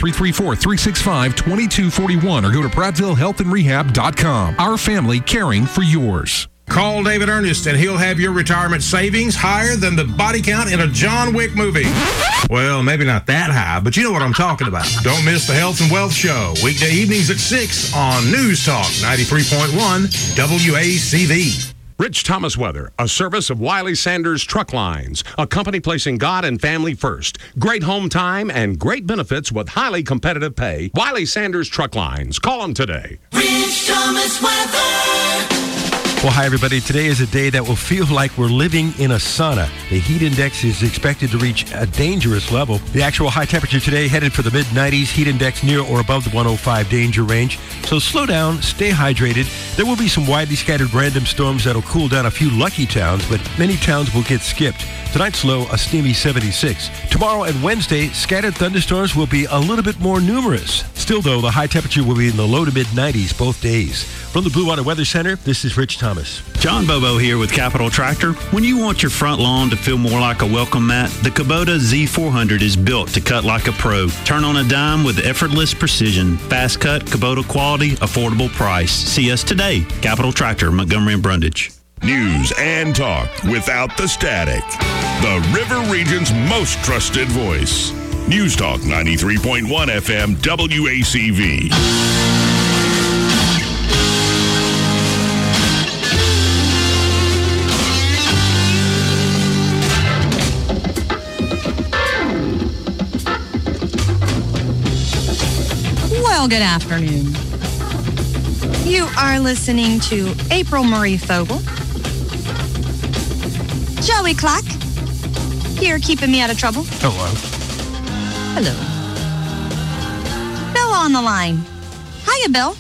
334-365-2241 or go to PrattvilleHealthandRehab.com. Our family caring for yours. Call David Ernest and he'll have your retirement savings higher than the body count in a John Wick movie. Well, maybe not that high, but you know what I'm talking about. Don't miss the Health and Wealth Show, weekday evenings at 6 on News Talk 93.1 WACV. Rich Thomas Weather, a service of Wiley Sanders Truck Lines, a company placing God and family first. Great home time and great benefits with highly competitive pay. Wiley Sanders Truck Lines. Call them today. Rich Thomas Weather. Well, hi, everybody. Today is a day that will feel like we're living in a sauna. The heat index is expected to reach a dangerous level. The actual high temperature today headed for the mid-90s, heat index near or above the 105 danger range. So slow down, stay hydrated. There will be some widely scattered random storms that'll cool down a few lucky towns, but many towns will get skipped. Tonight's low, a steamy 76. Tomorrow and Wednesday, scattered thunderstorms will be a little bit more numerous. Still, though, the high temperature will be in the low to mid-90s both days. From the Blue Water Weather Center, this is Rich Thomas. John Bobo here with Capital Tractor. When you want your front lawn to feel more like a welcome mat, the Kubota Z400 is built to cut like a pro. Turn on a dime with effortless precision. Fast cut, Kubota quality, affordable price. See us today. Capital Tractor, Montgomery and Brundage. News and talk without the static. The River Region's most trusted voice. News Talk 93.1 FM WACV. Well, good afternoon. You are listening to April Marie Fogel, Joey Clack, here keeping me out of trouble. Hello. Hello. Bill on the line. Hiya, Bill.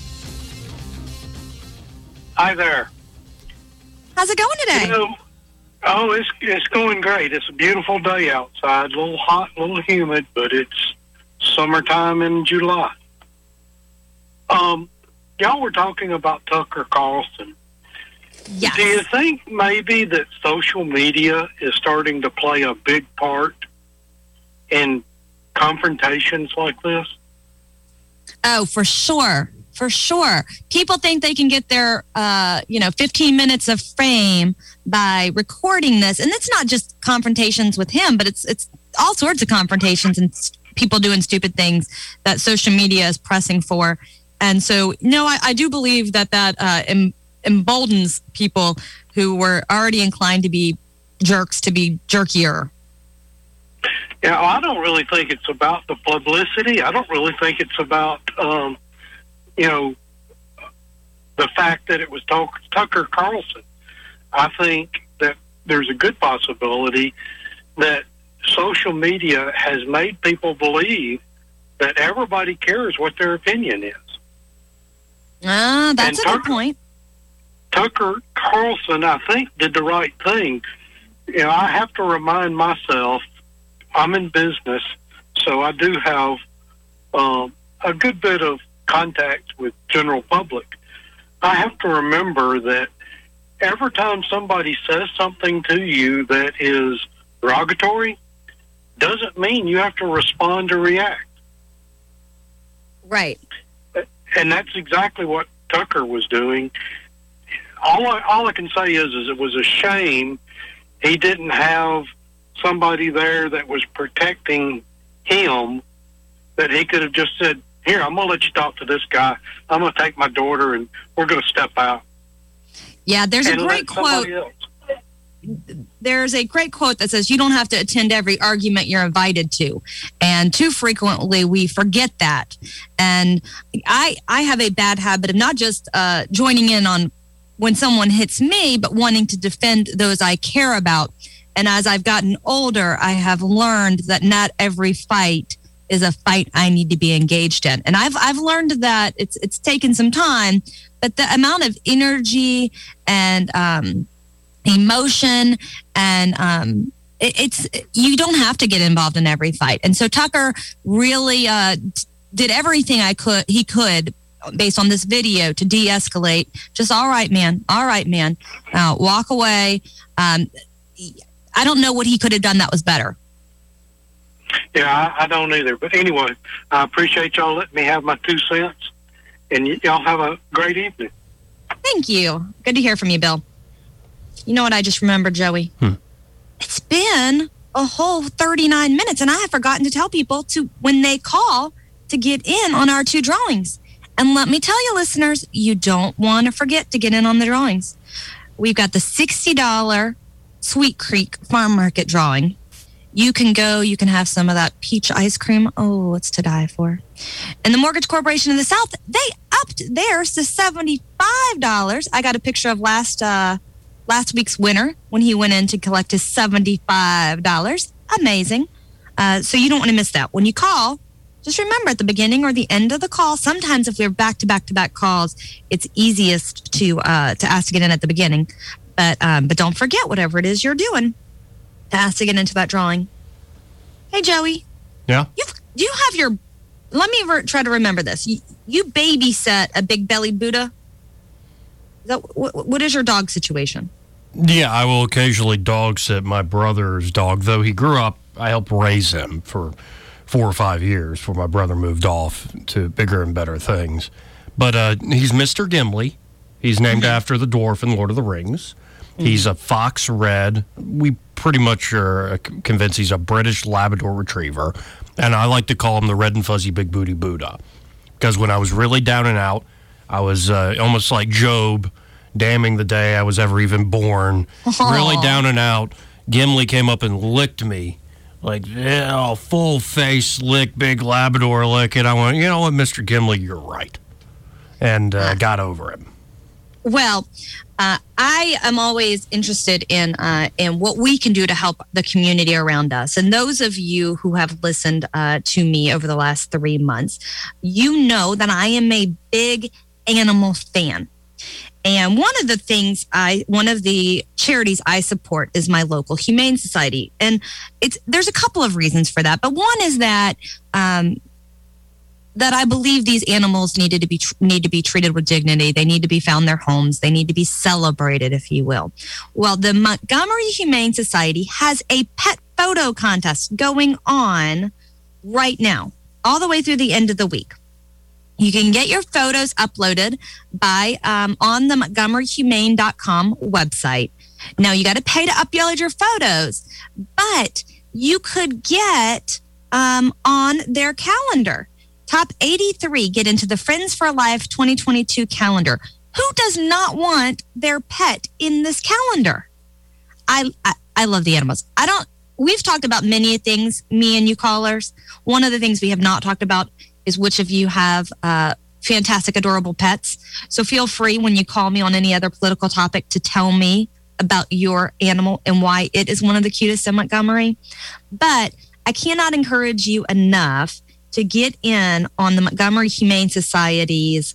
Hi there. How's it going today? It's going great. It's a beautiful day outside. A little hot, a little humid, but it's summertime in July. Y'all were talking about Tucker Carlson. Yes. Do you think maybe that social media is starting to play a big part in confrontations like this? Oh, for sure. For sure. People think they can get their, 15 minutes of fame by recording this. And it's not just confrontations with him, but it's all sorts of confrontations and people doing stupid things that social media is pressing for. And so, no, I do believe that emboldens people who were already inclined to be jerks to be jerkier. Yeah, I don't really think it's about the publicity. I don't really think it's about, the fact that it was Tucker Carlson. I think that there's a good possibility that social media has made people believe that everybody cares what their opinion is. That's a good point. Tucker Carlson, I think, did the right thing. I have to remind myself, I'm in business, so I do have a good bit of contact with general public. I have to remember that every time somebody says something to you that is derogatory, doesn't mean you have to respond or react. Right. And that's exactly what Tucker was doing. All I can say is it was a shame he didn't have somebody there that was protecting him, that he could have just said, here, I'm going to let you talk to this guy. I'm going to take my daughter and we're going to step out. Yeah, there's a great quote. There's a great quote that says, you don't have to attend every argument you're invited to. And too frequently we forget that. And I have a bad habit of not just joining in on when someone hits me, but wanting to defend those I care about. And as I've gotten older, I have learned that not every fight is a fight I need to be engaged in. And I've learned that it's taken some time, but the amount of energy and emotion and it's you don't have to get involved in every fight. And so Tucker really did everything he could based on this video to de-escalate. Just all right, man. Walk away. I don't know what he could have done that was better. Yeah, I don't either. But anyway, I appreciate y'all letting me have my 2 cents. And y'all have a great evening. Thank you. Good to hear from you, Bill. You know what I just remembered, Joey? It's been a whole 39 minutes, and I have forgotten to tell people to, when they call, to get in on our 2 drawings. And let me tell you, listeners, you don't want to forget to get in on the drawings. we've got the $60 Sweet Creek Farm Market drawing. You can go, you can have some of that peach ice cream. Oh, it's to die for. And the Mortgage Corporation of the South, they upped theirs to $75. I got a picture of last week's winner when he went in to collect his $75. Amazing. So you don't want to miss that. When you call, just remember at the beginning or the end of the call, sometimes if we're back-to-back-to-back calls, it's easiest to ask to get in at the beginning. But don't forget whatever it is you're doing to ask to get into that drawing. Hey, Joey. Yeah? Do you have your... Let me try to remember this. You babysat a big-bellied Buddha? What is your dog situation? Yeah, I will occasionally dog sit my brother's dog, though he grew up, I helped raise him for 4 or 5 years before my brother moved off to bigger and better things. But he's Mr. Gimli. He's named after the dwarf in Lord of the Rings. He's a fox red. We pretty much are convinced he's a British Labrador Retriever. And I like to call him the red and fuzzy big booty Buddha. Because when I was really down and out, I was almost like Job, damning the day I was ever even born. Aww. Really down and out. Gimli came up and licked me. Like, full face lick, big Labrador lick. And I went, you know what, Mr. Gimli, you're right. And got over him. Well, I am always interested in what we can do to help the community around us. And those of you who have listened to me over the last 3 months, you know that I am a big animal fan. And one of the charities I support is my local Humane Society. And there's a couple of reasons for that. But one is that that I believe these animals need to be treated with dignity. They need to be found their homes. They need to be celebrated, if you will. Well, the Montgomery Humane Society has a pet photo contest going on right now, all the way through the end of the week. You can get your photos uploaded by on the MontgomeryHumane.com website. Now, you got to pay to upload your photos, but you could get on their calendar. Top 83 get into the Friends for Life 2022 calendar. Who does not want their pet in this calendar? I love the animals. We've talked about many things, me and you callers. One of the things we have not talked about is which of you have fantastic, adorable pets. So feel free when you call me on any other political topic to tell me about your animal and why it is one of the cutest in Montgomery. But I cannot encourage you enough to get in on the Montgomery Humane Society's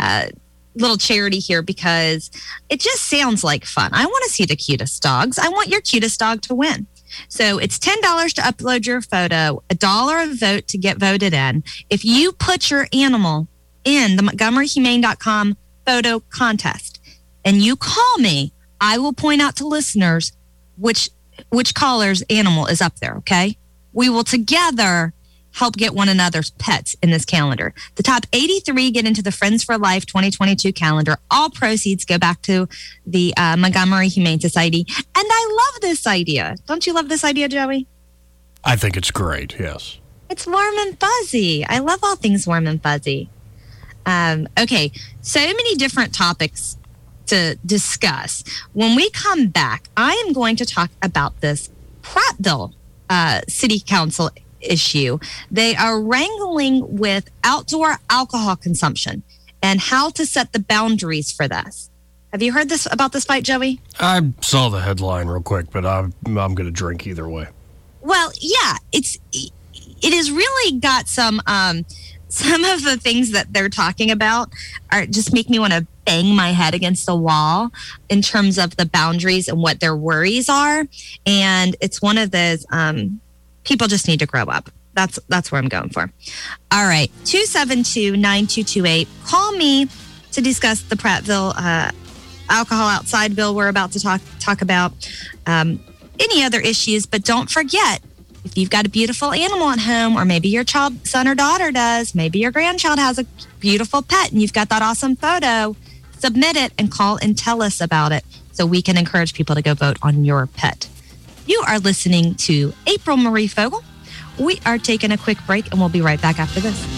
little charity here, because it just sounds like fun. I want to see the cutest dogs. I want your cutest dog to win. So it's $10 to upload your photo, $1 a vote to get voted in. If you put your animal in the MontgomeryHumane.com photo contest and you call me, I will point out to listeners which caller's animal is up there, okay? We will together help get one another's pets in this calendar. The top 83 get into the Friends for Life 2022 calendar. All proceeds go back to the Montgomery Humane Society. And I love this idea. Don't you love this idea, Joey? I think it's great, yes. It's warm and fuzzy. I love all things warm and fuzzy. Okay, so many different topics to discuss. When we come back, I am going to talk about this Prattville City Council issue. They are wrangling with outdoor alcohol consumption and how to set the boundaries for this. Have you heard about this fight, Joey? I saw the headline real quick, but I'm going to drink either way. Well, yeah, it has really got some of the things that they're talking about are just make me want to bang my head against the wall in terms of the boundaries and what their worries are. And it's one of those people just need to grow up. That's where I'm going for. All right, 272-9228. Call me to discuss the Prattville alcohol outside bill we're about to talk about. Any other issues, but don't forget, if you've got a beautiful animal at home, or maybe your son or daughter does, maybe your grandchild has a beautiful pet and you've got that awesome photo, submit it and call and tell us about it so we can encourage people to go vote on your pet. You are listening to April Marie Fogel. We are taking a quick break and we'll be right back after this.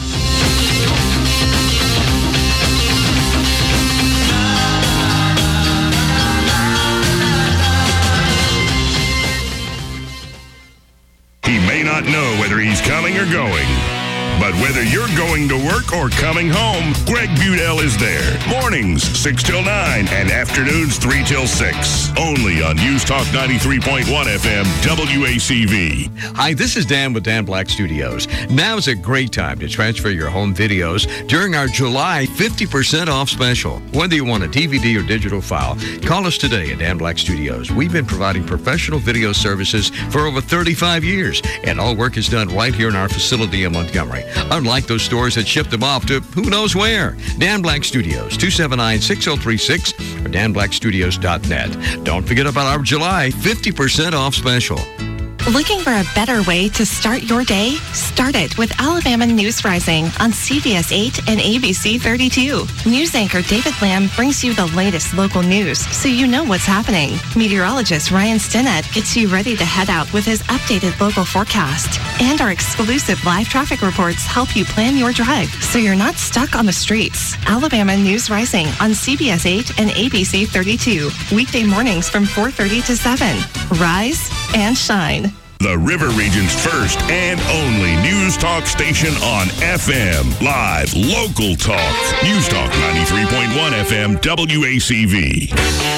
not know whether he's coming or going. But whether you're going to work or coming home, Greg Budell is there. Mornings, 6 till 9, and afternoons, 3 till 6. Only on News Talk 93.1 FM, WACV. Hi, this is Dan with Dan Black Studios. Now's a great time to transfer your home videos during our July 50% off special. Whether you want a DVD or digital file, call us today at Dan Black Studios. We've been providing professional video services for over 35 years, and all work is done right here in our facility in Montgomery. Unlike those stores that ship them off to who knows where. Dan Black Studios, 279-6036 or danblackstudios.net. Don't forget about our July 50% off special. Looking for a better way to start your day? Start it with Alabama News Rising on CBS 8 and ABC 32. News anchor David Lamb brings you the latest local news so you know what's happening. Meteorologist Ryan Stinnett gets you ready to head out with his updated local forecast. And our exclusive live traffic reports help you plan your drive so you're not stuck on the streets. Alabama News Rising on CBS 8 and ABC 32. Weekday mornings from 4:30 to 7. Rise and shine. The River Region's first and only news talk station on FM. Live, local talk. News Talk 93.1 FM, WACV.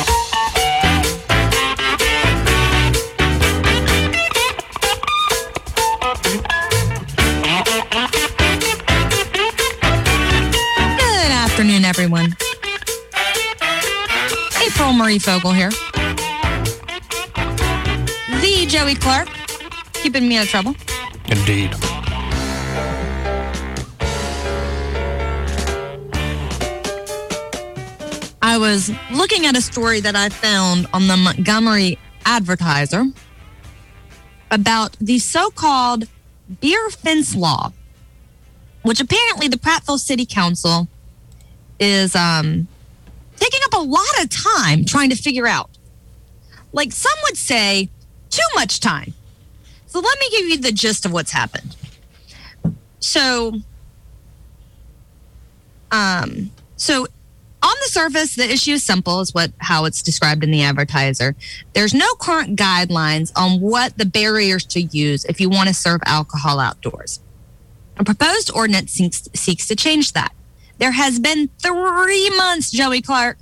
Good afternoon, everyone. April Marie Fogel here. The Joey Clark. Keeping me out of trouble. Indeed. I was looking at a story that I found on the Montgomery Advertiser about the so-called beer fence law, which apparently the Prattville City Council is taking up a lot of time trying to figure out. Like some would say, too much time. So let me give you the gist of what's happened. So on the surface, the issue is simple, is how it's described in the Advertiser. There's no current guidelines on what the barriers to use if you want to serve alcohol outdoors. A proposed ordinance seeks to change that. There has been 3 months, Joey Clark,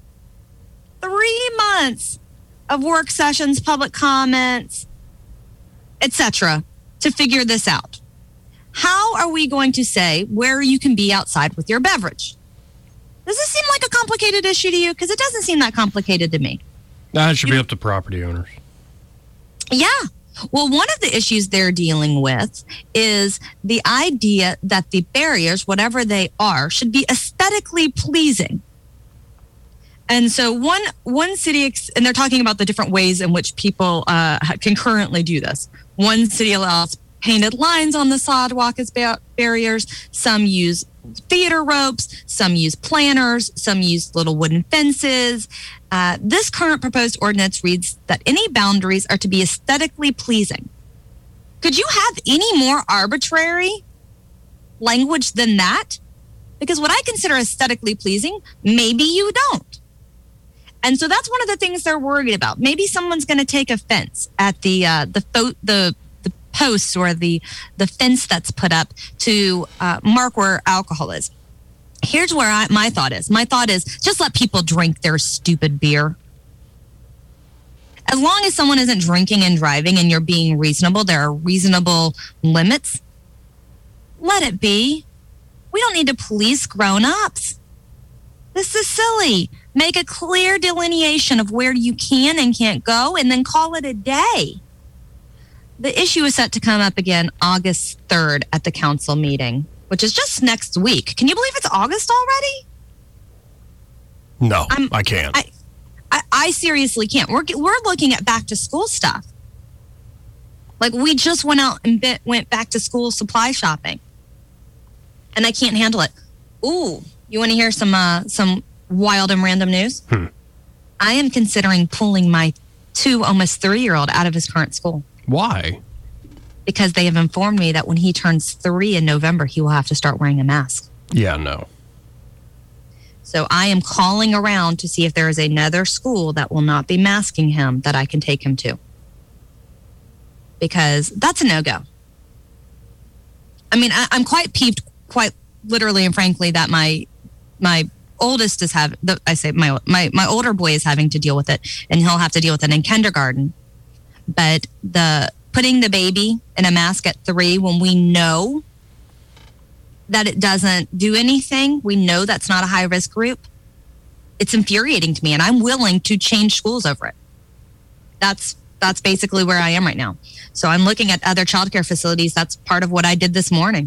3 months of work sessions, public comments, etc., to figure this out. How are we going to say where you can be outside with your beverage? Does this seem like a complicated issue to you? Because it doesn't seem that complicated to me. No, it should be up to property owners. Yeah. Well, one of the issues they're dealing with is the idea that the barriers, whatever they are, should be aesthetically pleasing. And so one city, and they're talking about the different ways in which people can currently do this. One city allows painted lines on the sidewalk as barriers. Some use theater ropes. Some use planters. Some use little wooden fences. This current proposed ordinance reads that any boundaries are to be aesthetically pleasing. Could you have any more arbitrary language than that? Because what I consider aesthetically pleasing, maybe you don't. And so that's one of the things they're worried about. Maybe someone's going to take offense at the posts or the fence that's put up to mark where alcohol is. Here's where my thought is. My thought is just let people drink their stupid beer. As long as someone isn't drinking and driving and you're being reasonable, there are reasonable limits, let it be. We don't need to police grown-ups. This is silly. Make a clear delineation of where you can and can't go and then call it a day. The issue is set to come up again August 3rd at the council meeting, which is just next week. Can you believe it's August already? No, I can't. I seriously can't. We're looking at back to school stuff. Like we just went out and went back to school supply shopping, and I can't handle it. Ooh, you want to hear some wild and random news? I am considering pulling my 2, almost 3-year-old out of his current school. Why? Because they have informed me that when he turns 3 in November, he will have to start wearing a mask. Yeah, no. So I am calling around to see if there is another school that will not be masking him that I can take him to. Because that's a no-go. I mean, I'm quite peeved, quite literally and frankly, that my oldest is having. I say my older boy is having to deal with it, and he'll have to deal with it in kindergarten. But putting the baby in a mask at 3 when we know that it doesn't do anything, we know that's not a high risk group. It's infuriating to me, and I'm willing to change schools over it. That's basically where I am right now. So I'm looking at other childcare facilities. That's part of what I did this morning.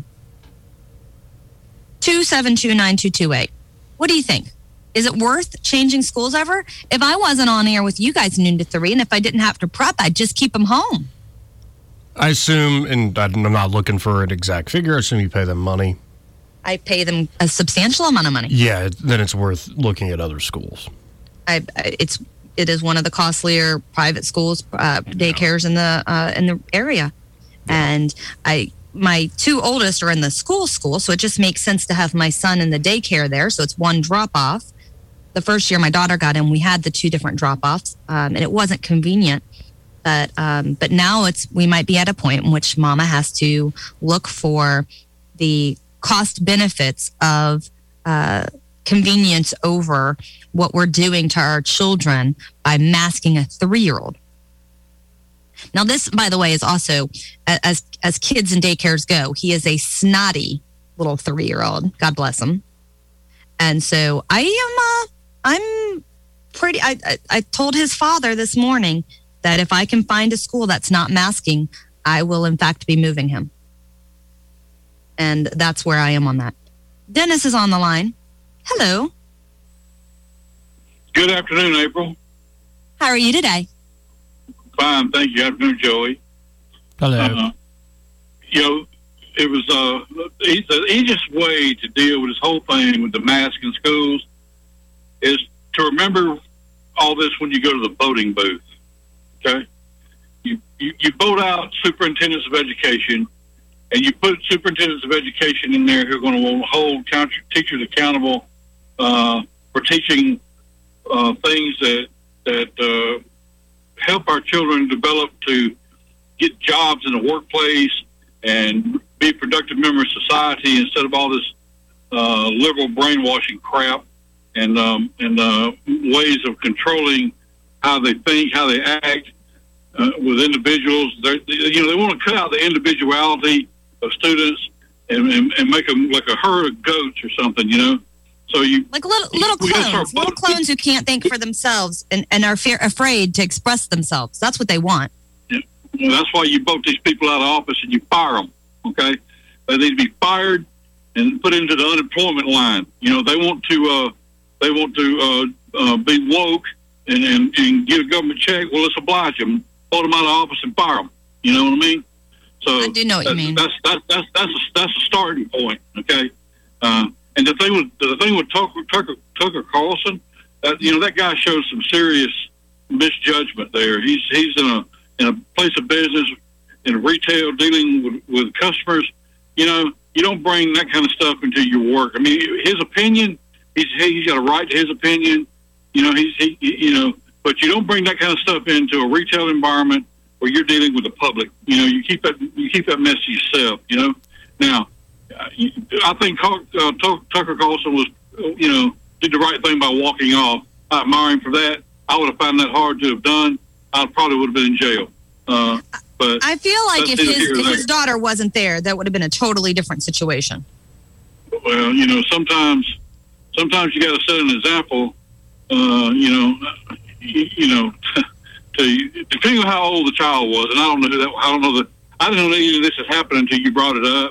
272-9228. What do you think? Is it worth changing schools over? If I wasn't on air with you guys noon to 3, and if I didn't have to prep, I'd just keep them home. I assume, and I'm not looking for an exact figure, I assume you pay them money. I pay them a substantial amount of money. Yeah, then it's worth looking at other schools. It is one of the costlier private schools, daycares in the area, and my 2 oldest are in the school, so it just makes sense to have my son in the daycare there. So it's one drop off. The first year my daughter got in, we had the 2 different drop offs, and it wasn't convenient. But now we might be at a point in which Mama has to look for the cost benefits of convenience over what we're doing to our children by masking a 3-year-old. Now, this, by the way, is also, as kids in daycares go, he is a snotty little 3-year-old. God bless him. And so I'm pretty. I told his father this morning that if I can find a school that's not masking, I will in fact be moving him. And that's where I am on that. Dennis is on the line. Hello. Good afternoon, April. How are you today? Fine, thank you. Afternoon, Joey. Hello. It was the easiest way to deal with this whole thing with the mask in schools is to remember all this when you go to the voting booth. Okay, you vote out superintendents of education, and you put superintendents of education in there who are going to hold teachers accountable for teaching things that help our children develop to get jobs in the workplace and be productive members of society instead of all this liberal brainwashing crap and ways of controlling how they think, how they act with individuals. They want to cut out the individuality of students and make them like a herd of goats or something, So like little clones who can't think for themselves and are afraid to express themselves. That's what they want. Yeah. Well, that's why you vote these people out of office and you fire them. Okay, they need to be fired and put into the unemployment line. They want to be woke and get a government check. Well, let's oblige them, vote them out of office and fire them. You know what I mean? So I do know what you mean. That's a starting point. Okay. And the thing with Tucker Carlson, that guy showed some serious misjudgment there. He's in a place of business, in retail, dealing with customers. You don't bring that kind of stuff into your work. I mean, his opinion, he's got a right to his opinion. But you don't bring that kind of stuff into a retail environment where you're dealing with the public. You keep that mess to yourself. Now. I think Tucker Carlson was, did the right thing by walking off. I admire him for that. I would have found that hard to have done. I probably would have been in jail. But I feel like if his daughter wasn't there, that would have been a totally different situation. Well, sometimes you got to set an example. Depending on how old the child was, and I don't know who that. I don't know that. I didn't know that any of this had happened until you brought it up.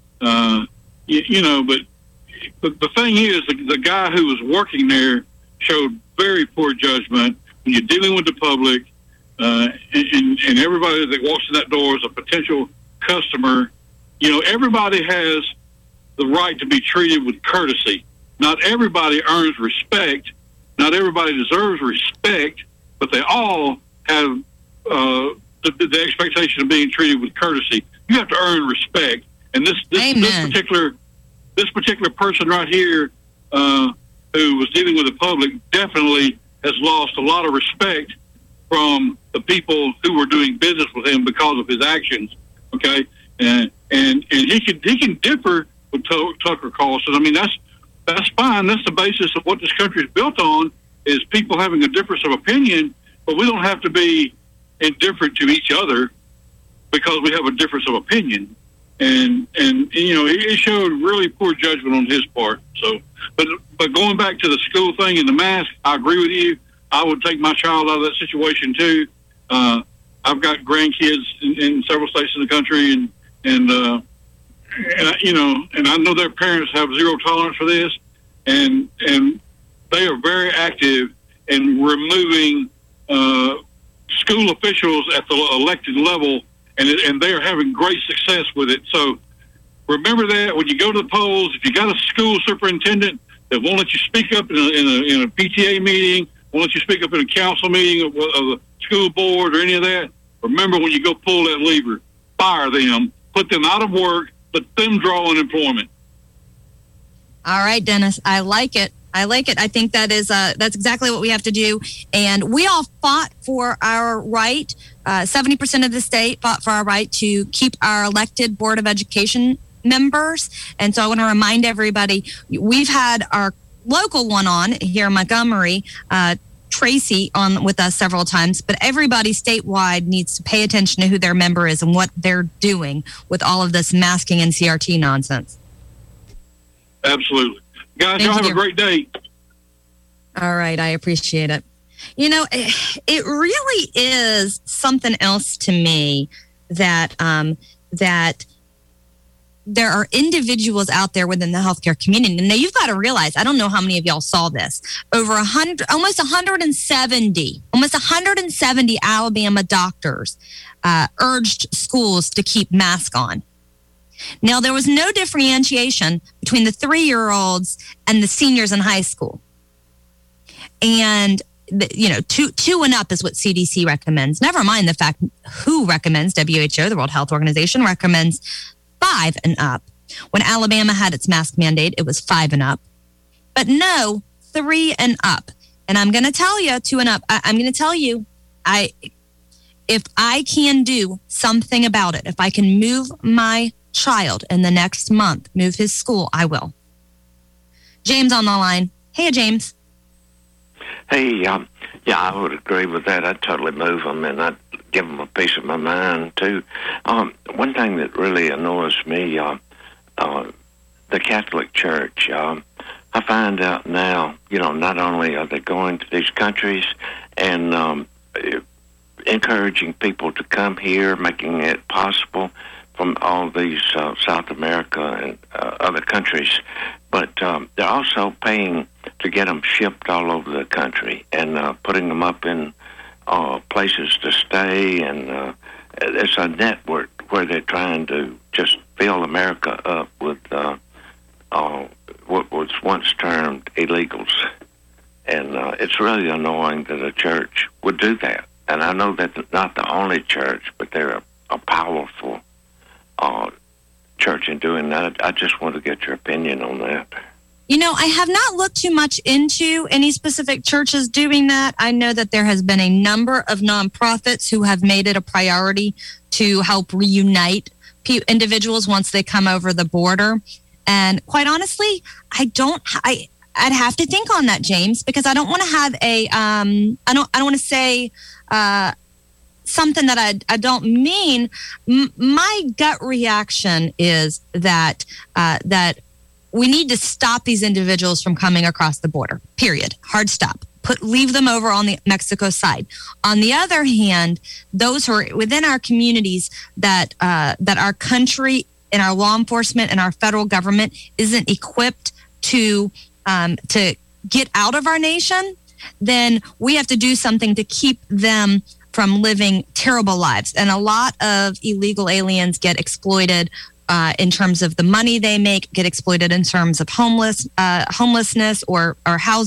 But the thing is, the guy who was working there showed very poor judgment when you're dealing with the public, and everybody that walks in that door is a potential customer. Everybody has the right to be treated with courtesy. Not everybody earns respect. Not everybody deserves respect, but they all have the expectation of being treated with courtesy. You have to earn respect. And this particular person right here, who was dealing with the public, definitely has lost a lot of respect from the people who were doing business with him because of his actions. Okay, and and he can differ with Tucker Carlson. I mean, that's fine. That's the basis of what this country is built on, is people having a difference of opinion, but we don't have to be indifferent to each other because we have a difference of opinion. And you know, it showed really poor judgment on his part. So, but going back to the school thing and the mask, I agree with you. I would take my child out of that situation too. I've got grandkids in several states in the country, and you know, and I know their parents have zero tolerance for this, and they are very active in removing school officials at the elected level, and they are having great success with it. So remember that when you go to the polls, if you got a school superintendent that won't let you speak up in a PTA meeting, won't let you speak up in a council meeting of the school board or any of that, remember when you go pull that lever, fire them, put them out of work, let them draw unemployment. All right, Dennis, I like it. I think that is that's exactly what we have to do. And we all fought for our right. 70% of the state fought for our right to keep our elected Board of Education members. And so I want to remind everybody, we've had our local one on here in Montgomery, Tracy, on with us several times, but everybody statewide needs to pay attention to who their member is and what they're doing with all of this masking and CRT nonsense. Absolutely. Guys, y'all have a great day. All right. I appreciate it. You know, it really is something else to me that that there are individuals out there within the healthcare community. And now you've got to realize, I don't know how many of y'all saw this, almost 170 Alabama doctors urged schools to keep masks on. Now, there was no differentiation between the 3-year-olds and the seniors in high school. And, you know, two and up is what CDC recommends. Never mind the fact who recommends, WHO, the World Health Organization, recommends 5 and up. When Alabama had its mask mandate, it was 5 and up. But no, 3 and up. And I'm going to tell you, 2 and up, I'm going to tell you, if I can do something about it, if I can move my child in the next month, move his school, I will. James on the line. Hey, James. Hey, yeah, I would agree with that. I'd totally move them, and I'd give them a piece of my mind, too. One thing that really annoys me, the Catholic Church, I find out now, you know, not only are they going to these countries and encouraging people to come here, making it possible from all these South America and other countries, but they're also paying to get them shipped all over the country and putting them up in places to stay, and it's a network where they're trying to just fill America up with what was once termed illegals. And it's really annoying that a church would do that. And I know that not the only church, but they're a powerful church in doing that. I just want to get your opinion on that. You know, I have not looked too much into any specific churches doing that. I know that there has been a number of nonprofits who have made it a priority to help reunite individuals once they come over the border. And quite honestly, I'd have to think on that, James, because I don't want to have I don't want to say something that I don't mean. My gut reaction is that that we need to stop these individuals from coming across the border. Period. Hard stop. Leave them over on the Mexico side. On the other hand, those who are within our communities that our country and our law enforcement and our federal government isn't equipped to get out of our nation, then we have to do something to keep them from living terrible lives. And a lot of illegal aliens get exploited in terms of the money they make, get exploited in terms of homelessness or housing.